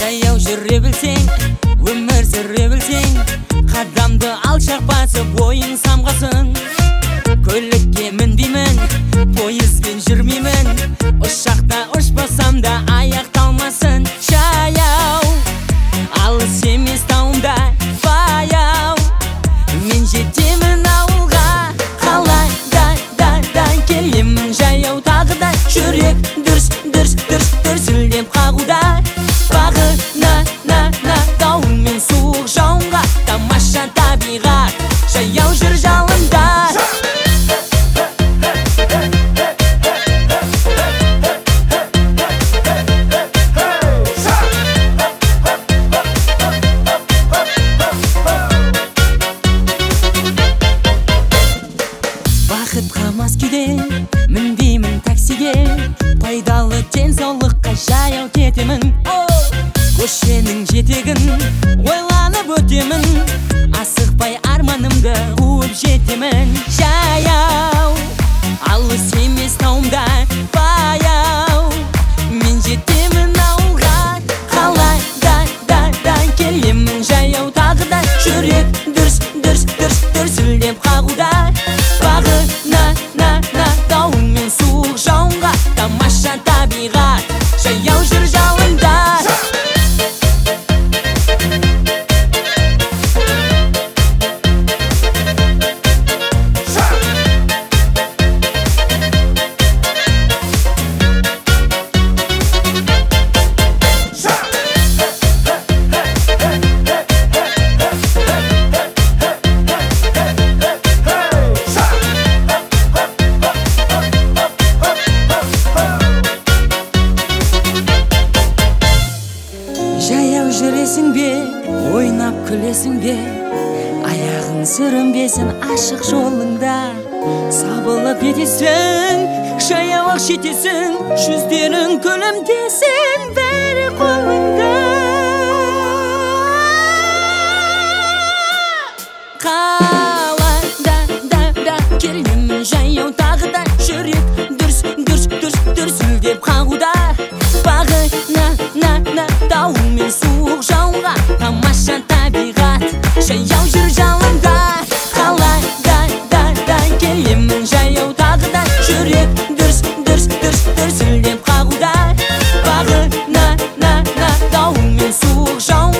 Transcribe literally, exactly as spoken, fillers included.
жаяу жүре білсең, өмір сүре білсең, қадамды алшақ басып ойың самғасын. Көлікке мінбеймін, пойызбен жүрмеймін, ұшақта ұшпасам да аяқталмасын. Жаяу, алыс емес тауымда баяу, мен жетемін ауылға, қалай да да да келемін жаяу тағы да. Жүрек дүрс дүрс дүрс дүрсілдеп қағуда, бағына на на дауыл мен суық жауынға. Тамаша табиғат, жаяу жүр жалында. Бақытқа мас күйде мінбеймін таксиге, пайдалы денсаулыққа жаяу кетемін. Көшенің жетегін ойланып өтемін, асықпай арманымды қуып жетемін. Жаяу, алыс емес тауымда баяу, мен жетемін ауылға, қалай да да да келемін жаяу тағы да. Жүрек дүрс дүрс дүрс дүрсілдеп қағуда, бағына на на дауыл мен суық жауынға. Тамаша табиғат, жаяу жүр жалында. Жаяу жүресің бе, ойнап күлесің бе, аяғың сүрінбесін ашық жолыңда. Сабылып етесің, жаяу ақ жетесің, жүздерің күлімдесін, бәрі қолыңда. Қалай да да да келемін жаяу тағы да. Жүрек дүрс дүрс дүрс дүрсілдеп қағуда, бағына на на дауыл мен суық жауынға. Тамаша табиғат, жаяу жүр жалында. Қалай да да да келемін жаяу тағы да. Жүрек дүрс дүрс дүрс дүрсілдеп қағуда, бағына на на дауыл мен суық жауынға.